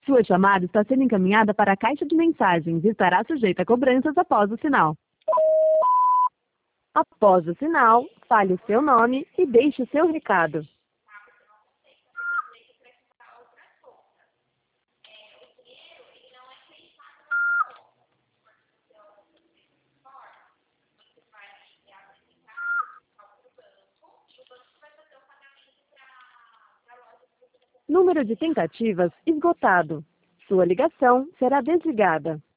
Sua chamada está sendo encaminhada para a caixa de mensagens e estará sujeita a cobranças após o sinal. Após o sinal, fale o seu nome e deixe o seu recado. Número de tentativas esgotado. Sua ligação será desligada.